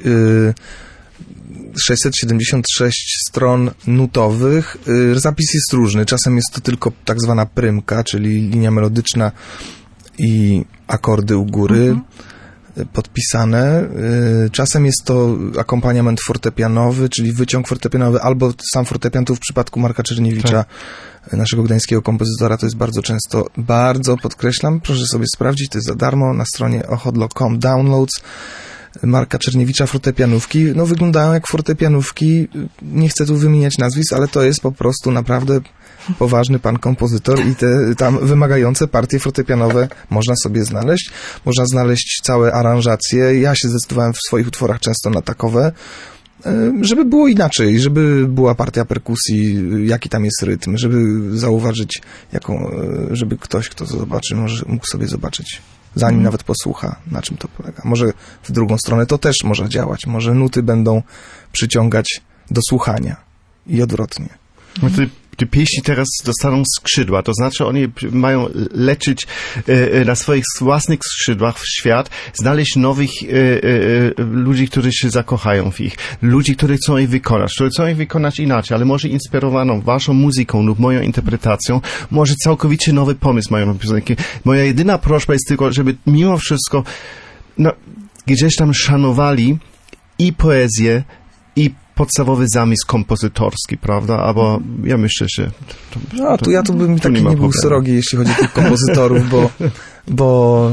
676 stron nutowych. Zapis jest różny. Czasem jest to tylko tak zwana prymka, czyli linia melodyczna i akordy u góry. Podpisane. Czasem jest to akompaniament fortepianowy, czyli wyciąg fortepianowy, albo sam fortepian. Tu w przypadku Marka Czerniewicza, naszego gdańskiego kompozytora, to jest bardzo często, bardzo podkreślam, proszę sobie sprawdzić, to jest za darmo na stronie ohodlo.com downloads Marka Czerniewicza fortepianówki. No wyglądają jak fortepianówki, nie chcę tu wymieniać nazwisk, ale to jest po prostu naprawdę poważny pan kompozytor i te tam wymagające partie fortepianowe można sobie znaleźć. Można znaleźć całe aranżacje. Ja się zdecydowałem w swoich utworach często na takowe, żeby było inaczej, żeby była partia perkusji, jaki tam jest rytm, żeby zauważyć, żeby ktoś, kto to zobaczy, może mógł sobie zobaczyć, zanim nawet posłucha, na czym to polega. Może w drugą stronę to też może działać. Może nuty będą przyciągać do słuchania i odwrotnie. Te pieśni teraz dostaną skrzydła, to znaczy oni mają lecieć na swoich własnych skrzydłach w świat, znaleźć nowych ludzi, którzy się zakochają w ich, ludzi, którzy chcą ich wykonać inaczej, ale może inspirowaną waszą muzyką lub moją interpretacją, może całkowicie nowy pomysł mają na piosenki. Moja jedyna prośba jest tylko, żeby mimo wszystko gdzieś tam szanowali i poezję, i podstawowy zamysł kompozytorski, prawda? Albo ja myślę, że... Ja tu bym taki nie był srogi, jeśli chodzi o tych kompozytorów, bo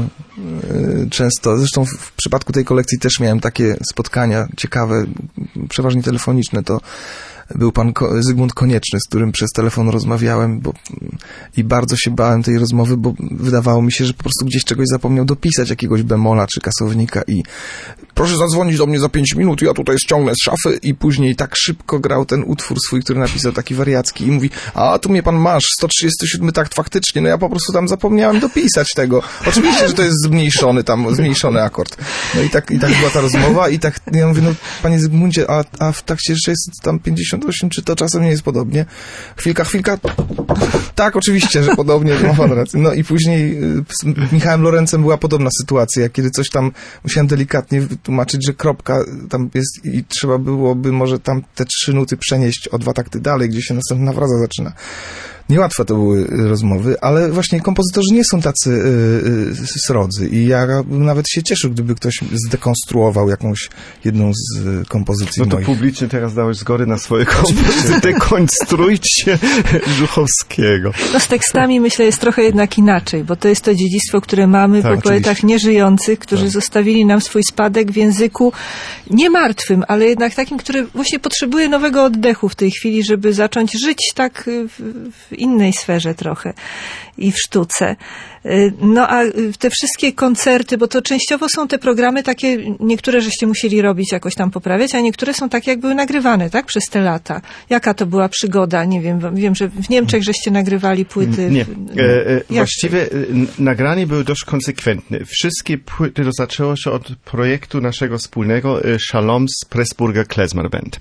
często, zresztą w przypadku tej kolekcji też miałem takie spotkania ciekawe, przeważnie telefoniczne, to był pan Zygmunt Konieczny, z którym przez telefon rozmawiałem i bardzo się bałem tej rozmowy, bo wydawało mi się, że po prostu gdzieś czegoś zapomniał dopisać, jakiegoś bemola czy kasownika i proszę zadzwonić do mnie za 5 minut, ja tutaj ściągnę z szafy i później tak szybko grał ten utwór swój, który napisał, taki wariacki i mówi, a tu mnie pan masz, 137 takt faktycznie, no ja po prostu tam zapomniałem dopisać tego. Oczywiście, że to jest zmniejszony akord. No i tak była ta rozmowa i tak ja mówię, no panie Zygmuncie, a w takcie 600 tam 58, czy to czasem nie jest podobnie? Chwilka. Tak, oczywiście, że podobnie, ma pan rację. No i później z Michałem Lorencem była podobna sytuacja, kiedy coś tam musiałem delikatnie wytłumaczyć, że kropka tam jest i trzeba byłoby może tam te 3 nuty przenieść o 2 takty dalej, gdzie się następna fraza zaczyna. Niełatwe to były rozmowy, ale właśnie kompozytorzy nie są tacy srodzy i ja bym nawet się cieszył, gdyby ktoś zdekonstruował jakąś jedną z kompozycji No to moich. publicznie teraz dałeś zgodę na swoje kompozycje. Dekonstrujcie Żuchowskiego. No z tekstami myślę jest trochę jednak inaczej, bo to jest to dziedzictwo, które mamy po poetach nieżyjących, którzy zostawili nam swój spadek w języku nie martwym, ale jednak takim, który właśnie potrzebuje nowego oddechu w tej chwili, żeby zacząć żyć tak w innej sferze trochę i w sztuce. No a te wszystkie koncerty, bo to częściowo są te programy takie, niektóre żeście musieli robić, jakoś tam poprawiać, a niektóre są takie, jak były nagrywane, tak? Przez te lata. Jaka to była przygoda? Nie wiem, że w Niemczech żeście nagrywali płyty. Nie. Właściwie nagranie były dość konsekwentne. Wszystkie płyty, to zaczęło się od projektu naszego wspólnego Shalom z Pressburger Klezmer Band.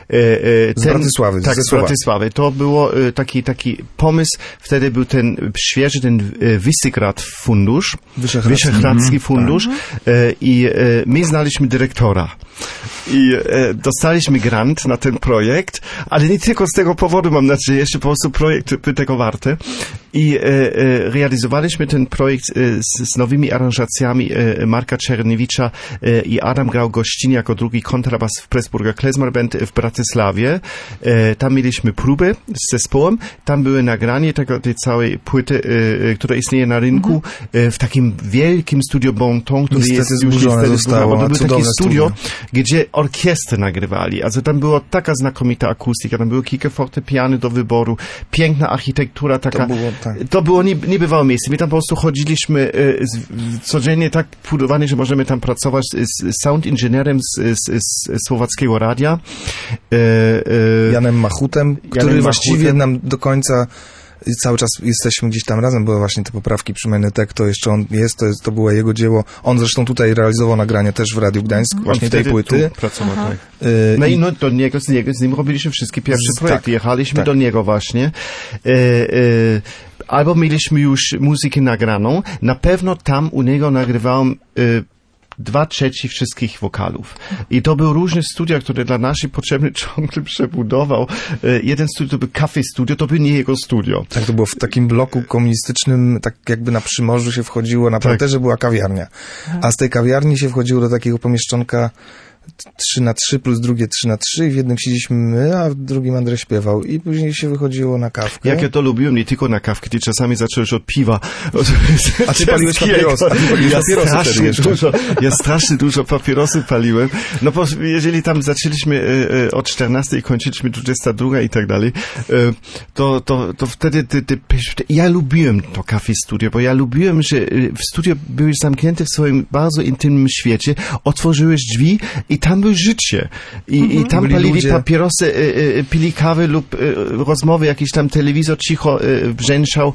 Z Bratysławy. Tak, z Bratysławy. To było taki pomysł, wtedy był ten świeży, ten Visegrad Fundusz, Wyszehradzki Fundusz i my znaliśmy dyrektora i dostaliśmy grant na ten projekt, ale nie tylko z tego powodu, mam nadzieję, że po prostu projekt był tego warty i realizowaliśmy ten projekt z nowymi aranżacjami Marka Czerniewicza i Adam grał gościnnie jako drugi kontrabas w Pressburger Klezmer Band w Bratysławie. Tam mieliśmy próbę z zespołem, tam były nagranie tej całej płyty, która istnieje na rynku, w takim wielkim studio Bonton, który jest już niestety zburzone, bo to było takie studio, gdzie orkiestrę nagrywali. Also tam była taka znakomita akustyka, tam były kilka fortepiany do wyboru, piękna architektura, taka... To było niebywałe miejsce. My tam po prostu chodziliśmy codziennie tak budowani, że możemy tam pracować z sound inżynierem z słowackiego radia. Janem Machutem, który właściwie nam do końca cały czas jesteśmy gdzieś tam razem, były właśnie te poprawki przy Menetek, to jeszcze on jest, to było jego dzieło. On zresztą tutaj realizował nagranie też w Radiu Gdańsk, właśnie tej płyty. Pracował, tak. No i do niego, z nim robiliśmy wszystkie pierwsze projekty. Jechaliśmy do niego właśnie. Albo mieliśmy już muzykę nagraną. Na pewno tam u niego nagrywałem 2/3 wszystkich wokalów. I to były różne studia, które dla naszej potrzeby ciągle przebudował. Jeden studio to był Cafe Studio, to był nie jego studio. Tak, to było w takim bloku komunistycznym, tak jakby na Przymorzu się wchodziło, na parterze była kawiarnia. A z tej kawiarni się wchodziło do takiego pomieszczonka 3x3 plus drugie 3x3 i w jednym siedzieliśmy my, a w drugim Andrzej śpiewał i później się wychodziło na kawkę. Jak ja to lubiłem, nie tylko na kawkę, ty czasami zacząłeś od piwa. A ty paliłeś papierosy. Ja strasznie dużo papierosy paliłem. No bo jeżeli tam zaczęliśmy od 14 i kończyliśmy 22 i tak dalej, to wtedy ja lubiłem to Cafe Studio, bo ja lubiłem, że w studio byłeś zamknięty w swoim bardzo intymnym świecie, otworzyłeś drzwi i tam było życie. I tam byli palili ludzie. Papierosy, pili kawę lub rozmowy, jakiś tam telewizor cicho brzęczał.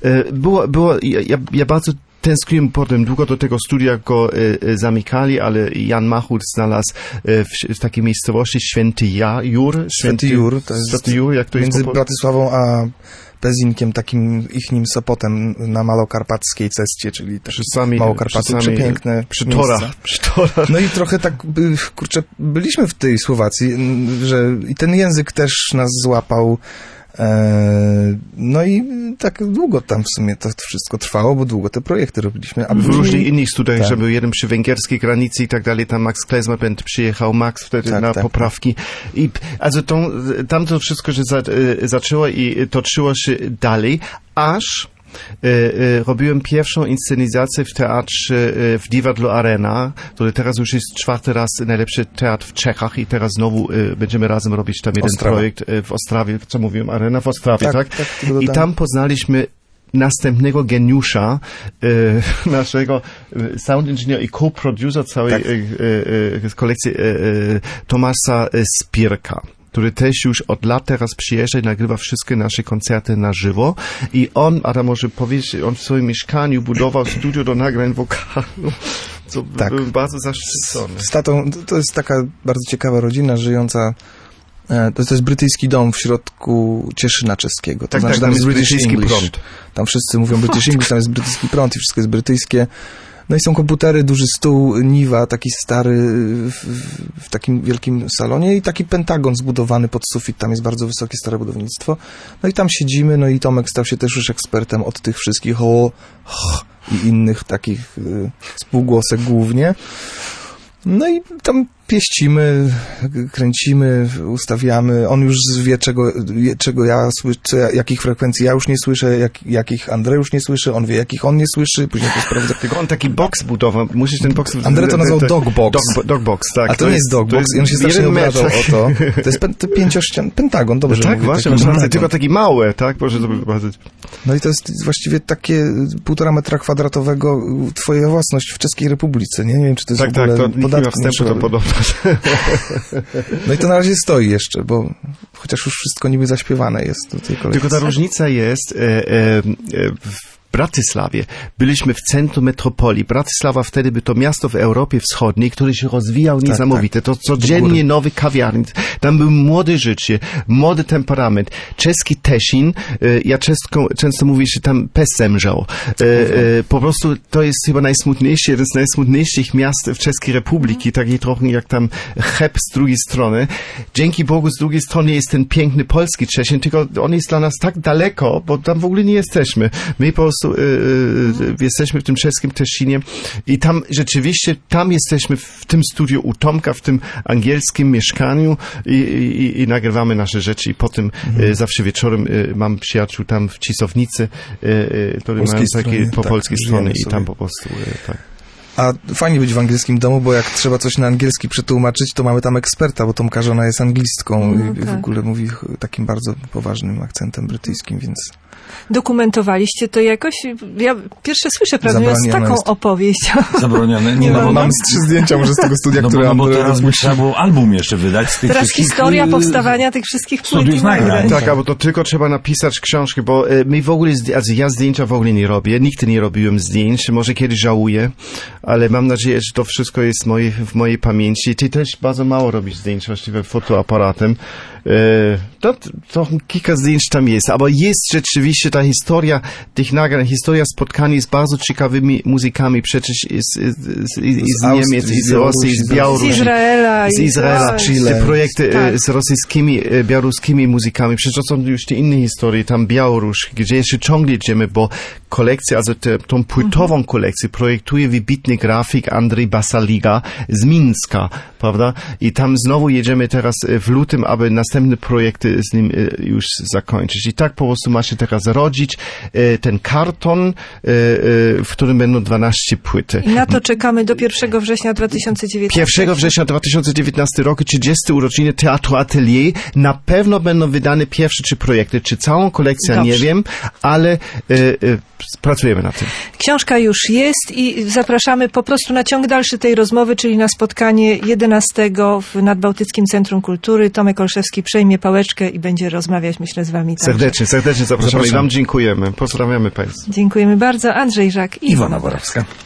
Ja bardzo tęskniłem potem, długo do tego studia go zamykali, ale Jan Machut znalazł w takiej miejscowości Święty Jur, to jest jak to między jest Bratysławą a Pezinkiem, takim ichnim Sopotem na Malokarpackiej Cestie, czyli też Małokarpaty, przepiękne przy torach. No i trochę tak, kurczę, byliśmy w tej Słowacji, że i ten język też nas złapał, No i tak długo tam w sumie to wszystko trwało, bo długo te projekty robiliśmy. W różnych innych studiach, tak. Że był jeden przy węgierskiej granicy i tak dalej, tam Max Klezmer przyjechał, Max wtedy na poprawki. I also tam to wszystko się zaczęło i toczyło się dalej, aż robiłem pierwszą inscenizację w teatrze w Divadlo Arena, który teraz już jest 4. raz najlepszy teatr w Czechach i teraz znowu będziemy razem robić tam jeden projekt w Ostrawie, co mówiłem, Arena w Ostrawie, tak? I tam poznaliśmy następnego geniusza, naszego sound engineer i co-producer całej kolekcji Tomasa Spirka, który też już od lat teraz przyjeżdża i nagrywa wszystkie nasze koncerty na żywo. I on, Adam może powiedzieć, on w swoim mieszkaniu budował studio do nagrań wokalu. Co byłem bardzo zaszczycony. Z tatą, to jest taka bardzo ciekawa rodzina, żyjąca. To jest brytyjski dom w środku Cieszyna czeskiego. To znaczy, tam jest brytyjski prąd. Tam wszyscy mówią British English, tam jest brytyjski prąd i wszystko jest brytyjskie. No i są komputery, duży stół, Niwa, taki stary w takim wielkim salonie i taki pentagon zbudowany pod sufit, tam jest bardzo wysokie, stare budownictwo. No i tam siedzimy, no i Tomek stał się też już ekspertem od tych wszystkich i innych takich spółgłosek głównie. No i tam pieścimy, kręcimy, ustawiamy. On już wie, czego ja słyszę, jakich frekwencji ja już nie słyszę, jakich Andrzej już nie słyszy, on wie, jakich on nie słyszy, później to sprawdza. Tylko on taki box budował, musisz ten box... Andrzej to nazwał Dogbox. Dogbox, tak. A to nie jest Dogbox i on się strasznie obrażał o to. To jest pięciościan, pentagon, dobrze no tak, mówię. Właśnie, masz tylko taki małe, tak? Proszę sobie zobaczyć. No i to jest właściwie takie 1,5 metra kwadratowego twoja własność w Czeskiej Republice, nie? Nie wiem, czy to jest w ogóle podatku. Wstępu to podobno. No i to na razie stoi jeszcze, bo chociaż już wszystko niby zaśpiewane jest do tej kolekcji. Tylko ta różnica jest w Bratysławie. Byliśmy w centrum metropolii. Bratyslawa wtedy by to miasto w Europie Wschodniej, które się rozwijał niesamowite. To codziennie nowy kawiarni. Tam był młode życie, młody temperament. Czeski Tesin, ja często mówię, że tam pes zemrzał. Po prostu to jest chyba najsmutniejsze, jeden z najsmutniejszych miast w Czeskiej Republiki, taki trochę jak tam Cheb z drugiej strony. Dzięki Bogu z drugiej strony jest ten piękny polski Czeszyn, tylko on jest dla nas tak daleko, bo tam w ogóle nie jesteśmy. My po prostu jesteśmy w tym czeskim Teszinie i tam rzeczywiście, tam jesteśmy w tym studiu u Tomka, w tym angielskim mieszkaniu i nagrywamy nasze rzeczy i potem zawsze wieczorem mam przyjaciół tam w Cisownicy, który mają takie po polskiej stronie i tam po prostu tak. A fajnie być w angielskim domu, bo jak trzeba coś na angielski przetłumaczyć, to mamy tam eksperta, bo Tomka żona jest anglistką i w ogóle mówi takim bardzo poważnym akcentem brytyjskim, więc... Dokumentowaliście to jakoś? Ja pierwsze słyszę, prawda, taką opowieść. Zabronione? Nie, no, mam 3 zdjęcia może z tego studia, które... No bo teraz trzeba było album jeszcze wydać z tych teraz historia powstawania tych wszystkich płyt i nagrań. Tak, albo to tylko trzeba napisać książkę, bo my w ogóle, ja zdjęcia w ogóle nie robię, nigdy nie robiłem zdjęć, może kiedyś żałuję, ale mam nadzieję, że to wszystko jest w mojej pamięci. Ty też bardzo mało robisz zdjęć właściwie fotoaparatem. To kilka zdjęć tam jest, ale jest rzeczywiście ta historia tych nagrań, historia spotkań jest bardzo ciekawymi muzykami, przecież z Niemiec, z Rosji, z Białorusi, z Izraela, te projekty z rosyjskimi, białoruskimi muzykami, przecież to są już te inne historie, tam Białoruś, gdzie jeszcze ciągle jedziemy, bo kolekcję, also tą płytową kolekcję projektuje wybitny grafik Andrzej Basaliga z Mińska, prawda? I tam znowu jedziemy teraz w lutym, aby następne projekty z nim już zakończyć. I tak po prostu ma się teraz rodzić ten karton, w którym będą 12 płyty. I na to czekamy do 1 września 2019. 1 września 2019 roku, 30 urodziny Teatru Atelier. Na pewno będą wydane pierwsze 3 projekty. Czy całą kolekcję, nie wiem, ale pracujemy na tym. Książka już jest i zapraszamy po prostu na ciąg dalszy tej rozmowy, czyli na spotkanie 11 w Nadbałtyckim Centrum Kultury. Tomek Olszewski przejmie pałeczkę i będzie rozmawiać, myślę, z wami także. Serdecznie zapraszamy i wam dziękujemy. Pozdrawiamy państwa. Dziękujemy bardzo. Andrzej Żak i Iwona Borowska.